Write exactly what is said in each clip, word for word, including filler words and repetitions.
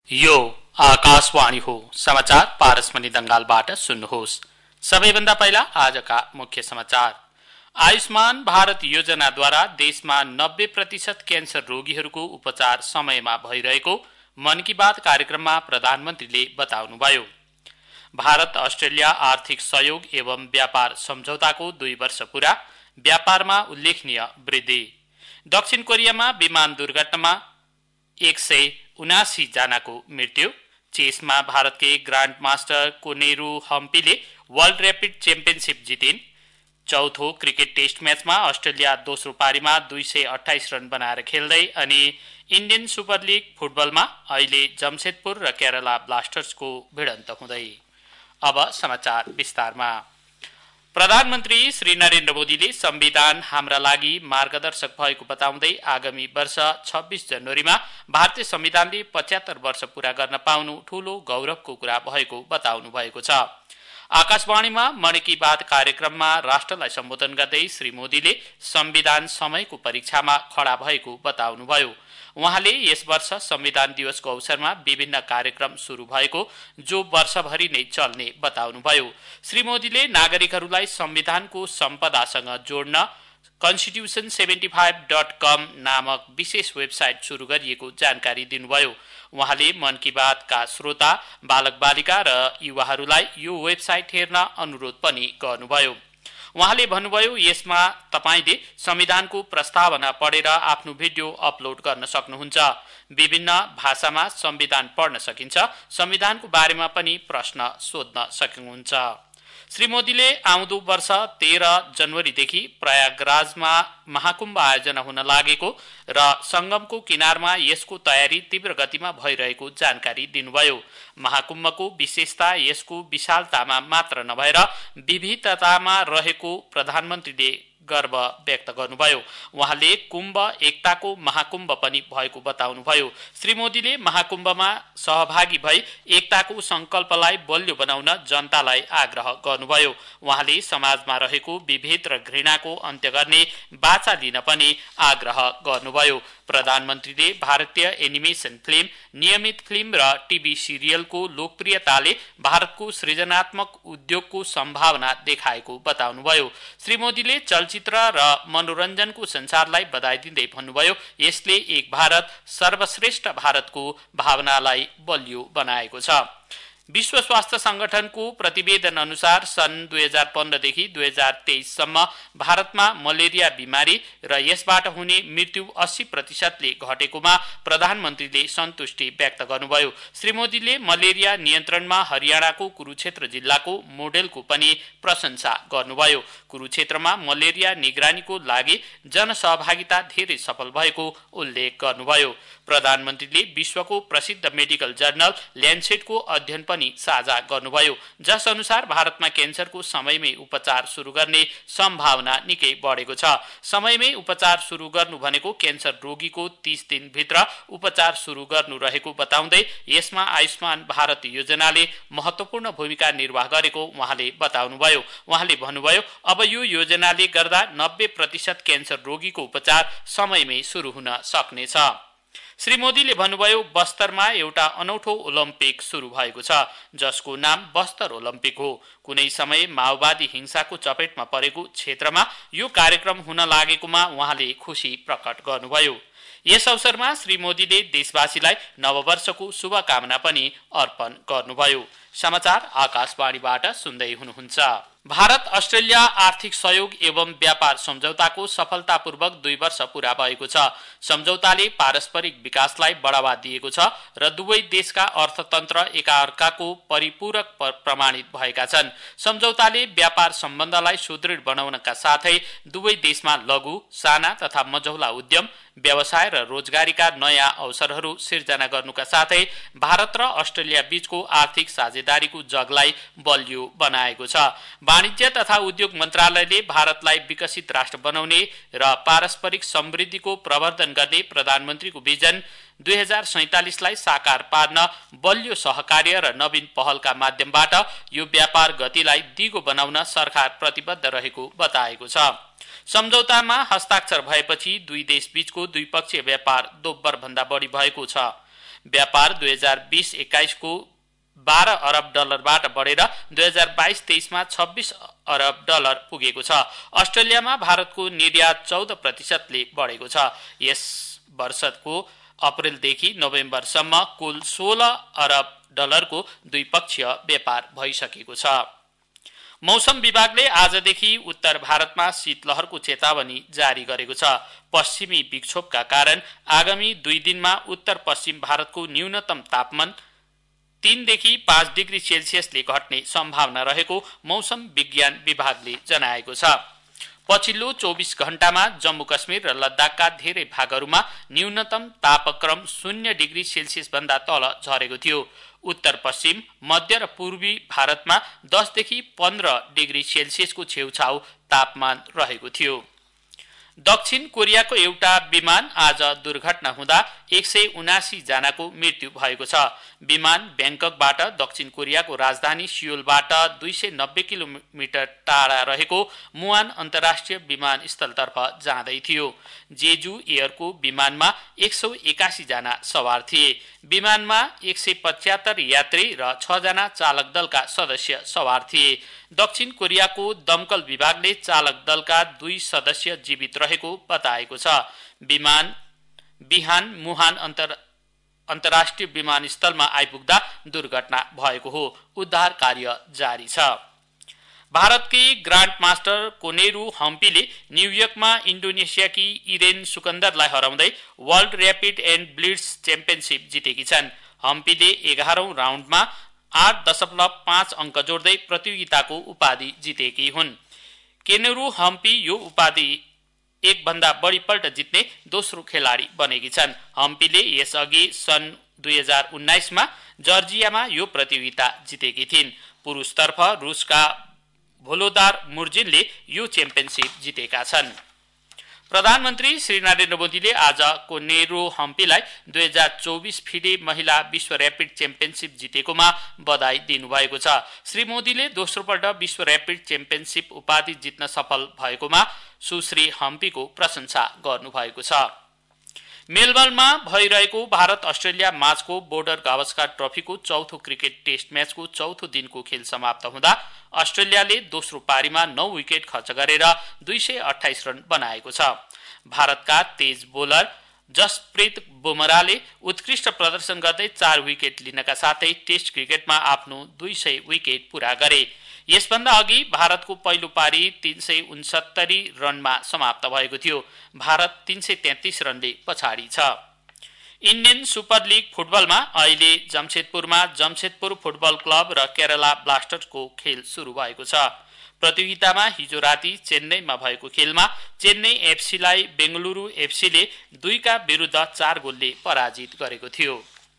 यो आकाशवाणी हो। समाचार पारसमणि दंगालबाट सुन्नुहोस्। सबैभन्दा पहिला आजका मुख्य समाचार। आयुष्मान भारत योजनाद्वारा देशमा नब्बे प्रतिशत क्यान्सर रोगीहरूको उपचार समयमा भइरहेको मन की बात कार्यक्रममा प्रधानमन्त्रीले बताउनुभयो। भारत अस्ट्रेलिया आर्थिक सहयोग एवं व्यापार सम्झौताको दुई वर्ष पूरा, व्यापारमा उल्लेखनीय वृद्धि। दक्षिण कोरियामा विमान दुर्घटनामा एक सय उनासी जनाको मृत्यु। चेसमा भारतकै ग्रान्ड मास्टर कोनेरू हम्पीले वर्ल्ड र्यापिड च्याम्पियनसिप जितिन्। चौथो क्रिकेट टेस्ट म्याचमा अस्ट्रेलिया दोस्रो पारीमा दुई सय अठाइस रन बनाएर खेल्दै अनि इन्डियन सुपर लिग फुटबलमा अहिले जमशेदपुर र केरला ब्लास्टर्सको भिडन्त हुँदै। अब समाचार विस्तारमा। प्रधानमन्त्री श्री नरेन्द्र मोदीले संविधान हाम्रा लागि मार्गदर्शक भएको बताउँदै आगामी वर्ष छब्बीस जनवरीमा भारतीय संविधानले पचहत्तर वर्ष पूरा गर्न पाउनु ठूलो गौरवको कुरा भएको बताउनु भएको छ। आकाशवाणीमा मन की बात कार्यक्रममा राष्ट्रलाई सम्बोधन गर्दै श्री मोदीले संविधान समयको परीक्षामा खडा भएको बताउनुभयो। उहाँले यस वर्ष संविधान दिवसको अवसरमा विभिन्न कार्यक्रम शुरू भएको जो वर्षभरि नै चल्ने बताउनुभयो। श्री मोदीले नागरिकहरूलाई संविधानको सम्पदासँग जोड्न constitution seventy five dot com नामक विशेष वेबसाइट शुरू गरिएको जानकारी दिनुभयो। उहाँले मन की बातका श्रोता, बालक बालिका र युवाहरूलाई यो वेबसाइट हेर्न अनुरोध पनि गर्नुभयो। उहाँले भन्नुभयो, यसमा तपाईले संविधानको प्रस्तावना पढेर आफ्नो भिडियो अपलोड गर्न सक्नुहुन्छ। विभिन्न भाषामा संविधान पढ्न सकिन्छ। संविधानको बारेमा पनि प्रश्न सोध्न सक्नुहुन्छ। श्री मोदीले आउँदो वर्ष तेह्र जनवरीदेखि प्रयागराजमा महाकुम्भ आयोजना हुन लागेको र संगमको किनारमा यसको तयारी तीव्र गतिमा भइरहेको जानकारी दिनुभयो। महाकुम्भको विशेषता यसको विशालतामा मात्र नभएर विविधतामा रहेको प्रधानमन्त्रीले गर्व व्यक्त गर्नुभयो। उहाँले कुम्भ एकताको महाकुम्भ पनि भएको बताउनुभयो। श्री मोदीले महाकुम्भमा सहभागी भई एकताको संकल्पलाई बलियो बनाउन जनतालाई आग्रह गर्नुभयो। उहाँले समाजमा रहेको विभेद र घृणाको अन्त्य गर्ने बाचा लिन पनि आग्रह गर्नुभयो। प्रधानमन्त्रीले भारतीय एनिमेसन फिल्म, नियमित फिल्म र टिभी सिरियलको लोकप्रियताले भारतको सृजनात्मक उद्योगको सम्भावना देखाएको बताउनुभयो। श्री मोदीले चलचित्र र मनोरञ्जनको संसारलाई बधाई दिँदै भन्नुभयो, यसले एक भारत सर्वश्रेष्ठ भारतको भावनालाई बलियो बनाएको छ। विश्व स्वास्थ्य संगठनको प्रतिवेदन अनुसार सन् दुई हजार पन्ध्रदेखि दुई हजार तेइससम्म भारतमा मलेरिया बिमारी र यसबाट हुने मृत्यु अस्सी प्रतिशतले घटेकोमा प्रधानमन्त्रीले सन्तुष्टि व्यक्त गर्नुभयो। श्री मोदीले मलेरिया नियन्त्रणमा हरियाणाको कुरुक्षेत्र जिल्लाको मोडेलको पनि प्रशंसा गर्नुभयो। कुरुक्षेत्रमा मलेरिया निगरानीको लागि जनसहभागिता धेरै सफल भएको उल्लेख गर्नुभयो। प्रधानमन्त्रीले विश्वको प्रसिद्ध मेडिकल जर्नल ल्यान्सेटको अध्ययन पनि साझा गर्नुभयो, जस अनुसार भारतमा क्यान्सरको समयमै उपचार शुरू गर्ने सम्भावना निकै बढेको छ। समयमै उपचार शुरू गर्नु भनेको क्यान्सर रोगीको तीस दिनभित्र उपचार शुरू गर्नु रहेको बताउँदै यसमा आयुष्मान भारत योजनाले महत्वपूर्ण भूमिका निर्वाह गरेको उहाँले बताउनुभयो। उहाँले भन्नुभयो, अब यो योजनाले गर्दा नब्बे प्रतिशत क्यान्सर रोगीको उपचार समयमै शुरू हुन सक्नेछ। श्री मोदीले भन्नुभयो, बस्तरमा एउटा अनौठो ओलम्पिक शुरू भएको छ जसको नाम बस्तर ओलम्पिक हो। कुनै समय माओवादी हिंसाको चपेटमा परेको क्षेत्रमा यो कार्यक्रम हुन लागेकोमा उहाँले खुशी प्रकट गर्नुभयो। यस अवसरमा श्री मोदीले देशवासीलाई नववर्षको शुभकामना पनि अर्पण गर्नुभयो। समाचार आकाशवाणीबाट सुन्दै हुनुहुन्छ। भारत अस्ट्रेलिया आर्थिक सहयोग एवं व्यापार सम्झौताको सफलतापूर्वक दुई वर्ष पूरा भएको छ। सम्झौताले पारस्परिक विकासलाई बढावा दिएको छ र दुवै देशका अर्थतन्त्र एकाअर्काको परिपूरक प्रमाणित भएका छन्। सम्झौताले व्यापार सम्बन्धलाई सुदृढ बनाउनका साथै दुवै देशमा लघु, साना तथा मझौला उद्यम, व्यवसाय र रोजगारीका नयाँ अवसरहरू सिर्जना गर्नुका साथै भारत र अस्ट्रेलिया बीचको आर्थिक साझेदारीको जगलाई बलियो बनाएको छ। वाणिज्य तथा उद्योग मन्त्रालयले भारतलाई विकसित राष्ट्र बनाउने र पारस्परिक समृद्धिको प्रवर्धन गर्ने प्रधानमन्त्रीको भिजन दुई हजार सैंतालिसलाई साकार पार्न बलियो सहकार्य र नवीन पहलका माध्यमबाट यो व्यापार गतिलाई दिगो बनाउन सरकार प्रतिबद्ध रहेको बताएको छ। सम्झौतामा हस्ताक्षर भएपछि दुई देश बीचको द्विपक्षीय व्यापार दोब्बर भन्दा बढी भएको छ। व्यापार दुई हजार बीस एक्काइस को बाह्र अरब डलरबाट बढेर दुई हजार बाइस तेइस मा छब्बीस अरब डलर पुगेको छ। अस्ट्रेलियामा भारतको निर्यात चौध प्रतिशतले बढेको छ। यस वर्षको अप्रेलदेखि नोभेम्बरसम्म कुल सोह्र अरब डलरको द्विपक्षीय व्यापार भइसकेको छ। मौसम विभागले आजदेखि उत्तर भारतमा शीतलहरको चेतावनी जारी गरेको छ। पश्चिमी विक्षोभका कारण आगामी दुई दिनमा उत्तर पश्चिम भारतको न्यूनतम तापमान तीन देखि पाँच डिग्री सेल्सियसले घट्ने सम्भावना रहेको मौसम विज्ञान विभागले जनाएको छ। पछिल्लो चौबीस घण्टामा जम्मू कश्मीर र लद्दाखका धेरै भागहरूमा न्यूनतम तापक्रम शून्य डिग्री सेल्सियस भन्दा तल झरेको थियो। उत्तर पश्चिम, मध्य र पूर्वी भारतमा दस देखि पन्ध्र डिग्री सेल्सियसको छेउछाउ तापमान रहेको थियो। दक्षिण कोरियाको एउटा विमान आज दुर्घटना हुँदा एक सय उनासी जनाको मृत्यु भएको छ। विमान ब्याङ्ककबाट दक्षिण कोरियाको राजधानी सियोलबाट दुई सय नब्बे किलोमिटर टाढा रहेको मुआन अन्तर्राष्ट्रिय विमानस्थलतर्फ जाँदै थियो। जेजु एयरको विमानमा एक सय एकासी जना सवार थिए। विमानमा एक सय पचहत्तर यात्री र छ जना चालक दलका सदस्य सवार थिए। दक्षिण कोरियाको दमकल विभागले चालक दलका दुई सदस्य जीवित रहेको बताएको छ। विमान बिहान मुहान अन्तर अन्तर्राष्ट्रिय विमानस्थलमा आइपुग्दा दुर्घटना भएको हो। उद्धार कार्य जारी छ। भारतकी ग्रान्ड मास्टर कोनेरू हम्पीले न्युयोर्कमा इन्डोनेसियाकी इरेन सुकन्दरलाई हराउँदै world rapid and blitz championship जितेकी छन्। हम्पीले एघारौं राउन्डमा आठ दशमलव पाँच अङ्क जोड्दै प्रतियोगिताको उपाधि जितेकी हुन्। केनेरू हम्पी यो उपाधि एक भन्दा बढी पल्ट जित्ने दोस्रो खेलाडी बनेकी छन्। हम्पीले यसअघि सन् दुई हजार उन्नाइस मा जर्जियामा यो प्रतियोगिता जितेकी थिइन्। पुरुषतर्फ रुसका भोलोदार मुर्जिनले यो च्याम्पियनशिप जितेका छन्। प्रधानमन्त्री श्री नरेन्द्र मोदीले आज कोनेरू हम्पीलाई दुई हजार चौबिस फिडे महिला विश्व र्यापिड च्याम्पियनशिप जितेकोमा बधाई दिनुभएको छ। श्री मोदीले दोस्रोपल्ट विश्व र्यापिड च्याम्पियनशिप उपाधि जित्न सफल भएकोमा सुश्री हम्पीको प्रशंसा गर्नुभएको छ। मेलबर्नमा भइरहेको भारत अस्ट्रेलिया माझको बोर्डर गावस्कर ट्रफीको चौथो क्रिकेट टेस्ट म्याचको चौथो दिनको खेल समाप्त हुँदा अस्ट्रेलियाले दोस्रो पारीमा नौ विकेट खर्च गरेर दुई सय अठाइस रन बनाएको छ। भारतका तेज बोलर जसप्रीत बुमराले उत्कृष्ट प्रदर्शन गर्दै चार विकेट लिनका साथै टेस्ट क्रिकेटमा आफ्नो दुई सय विकेट पूरा गरे। यसभन्दा अघि भारतको पहिलो पारी तीन सय उनसत्तरी रनमा समाप्त भएको थियो। भारत तीन सय तेत्तीस रनले पछाडि छ। इन्डियन सुपर लिग फुटबलमा अहिले जमशेदपुरमा जमशेदपुर फुटबल क्लब र केरला ब्लास्टर्सको खेल सुरु भएको छ। प्रतियोगितामा हिजो राति चेन्नईमा भएको खेलमा चेन्नई एफसीलाई बेंगलुरु एफसीले दुईका विरुद्ध चार गोलले पराजित गरेको थियो।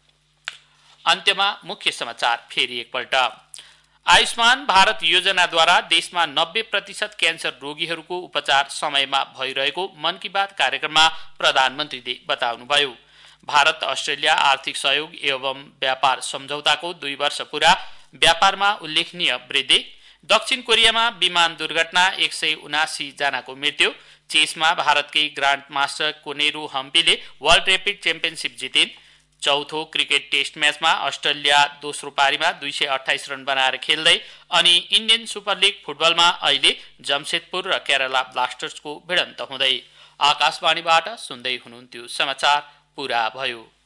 अन्त्यमा मुख्य समाचार फेरि एकपल्ट। आयुष्मान भारत योजनाद्वारा देशमा नब्बे प्रतिशत क्यान्सर रोगीहरूको उपचार समयमा भइरहेको मन की बात कार्यक्रममा प्रधानमन्त्रीले बताउनुभयो। भारत अस्ट्रेलिया आर्थिक सहयोग एवं व्यापार सम्झौताको दुई वर्ष पूरा, व्यापारमा उल्लेखनीय वृद्धि। दक्षिण कोरियामा विमान दुर्घटना, एक सय उनासी जनाको मृत्यु। चेसमा भारतकै ग्रान्ड मास्टर कोनेरू हम्पीले वर्ल्ड र्यापिड च्याम्पियनशिप जितिन्। चौथो क्रिकेट टेस्ट म्याचमा अस्ट्रेलिया दोस्रो पारीमा दुई सय अठाइस रन बनाएर खेल्दै। अनि इन्डियन सुपर लिग फुटबलमा अहिले जमशेदपुर र केरला ब्लास्टर्सको भिडन्त हुँदै। आकाशवाणीबाट सुन्दै हुनुहुन्थ्यो समाचार पुरा भयो।